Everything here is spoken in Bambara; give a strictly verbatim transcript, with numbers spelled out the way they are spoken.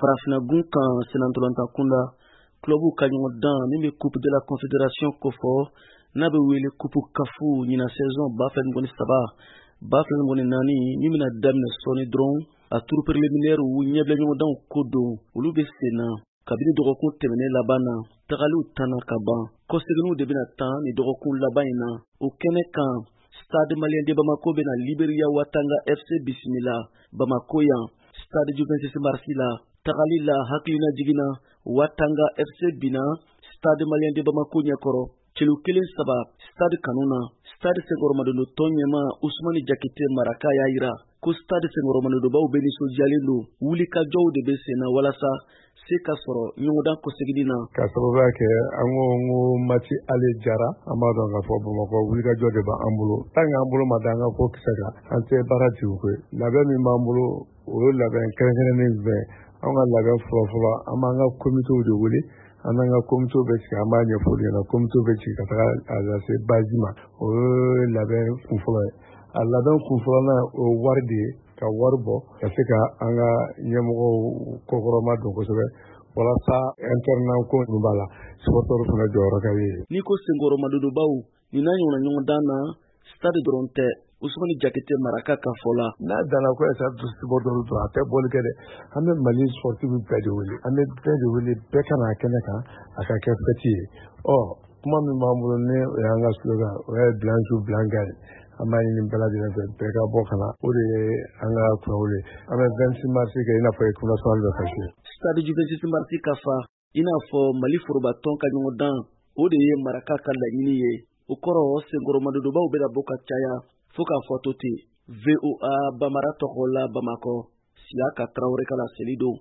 Farafinagun kan senantolanta kunda club ka ɲɔgɔn dan min bɛ coupe de la confédération kofɔ n'a bɛ wele coupe kafu ɲina saison ba fila ni saba ba fila ni naani min bɛna daminɛ sɔɔni dɔrɔn a tour préliminaire ɲɛbila ɲɔgɔndanw ko don olu bɛ sen na kabini dɔgɔkun tɛmɛnen laban na tagaliw tanna ka ban kɔseginw de bɛna tan ni dɔgɔkun laban in na o kɛnɛ kan Stade Malien de Bamako bɛna Liberia Watanga F C bisimila Bamako yan Stade Juventus Marseille la tagali la hakilina jigina Watanga F C bina Stade Malien de Bamako ɲɛkɔrɔ celu kelen saba Stade Kanuna Stade Senghor Madondo tɔnɲɛma Ousmane Diakité Maraka y'a yira ko Stade Senghor Madondo baw bɛ nisɔndiyalen don wulikajɔw de bɛ sen na walasa se ka sɔrɔ ɲɔgɔndan kɔseginin na ka sababuya kɛ an ko n ko mati ale jara an b'a dɔn k'a fɔ Bamakɔ wulikajɔ de b'an bolo tant que an bolo ma da an ka ko kisɛ kan an tɛ baara tigiw koyi labɛn min b'an bolo o ye labɛn kɛrɛnkɛrɛnnen bɛɛ an ka labɛn fɔlɔfɔlɔ an b'an ka komitew de wele an n'an ka komitew bɛ sigi an b'a ɲɛfɔli ɲɛna komitew bɛ sigi ka taga a lase bazi ma o ye labɛn kunfɔlɔ ye a labɛn kunfɔlɔnan o ye wari de ye ka wari bɔ ka se ka an ka ɲɛmɔgɔw kɔkɔrɔma don kosɛbɛ walasa internat ko ninnu b'a la supporter fana jɔyɔrɔ ka ye ni ko Senghor Madondo baw ni n'a ɲɔgɔnna ɲɔgɔndan na Stade dɔrɔn tɛ Ousmane Diakité Maraka ka fɔ la n'a danna ko ɛsɛ supporter dɔrɔn a tɛ bɔli kɛ dɛ an bɛ Mali sportif bɛɛ de wele an bɛ bɛɛ de wele bɛɛ ka na a kɛnɛ kan a ka kɛ fɛti ye ɔ kuma min b'an bolo ni o y'an ka slogan o ye blanc sur blanc gagne an b'a ɲini bɛɛ lajɛlen fɛ bɛɛ ka bɔ ka na o de ye an ka kurawule an bɛ vingt-six mars kɛ i n'a fɔ équipe nationale bɛ kasi Stade Juventus Marseille ka fa i n'a fɔ Mali forobatɔn ka ɲɔgɔndan o de ye Maraka ka laɲini ye o kɔrɔ Senghor Madondo baw bɛna bɔ ka caya fo k'a fɔ to ten V O A Bamara tɔgɔ la Bamakɔ Siaka Traoré ka laseli don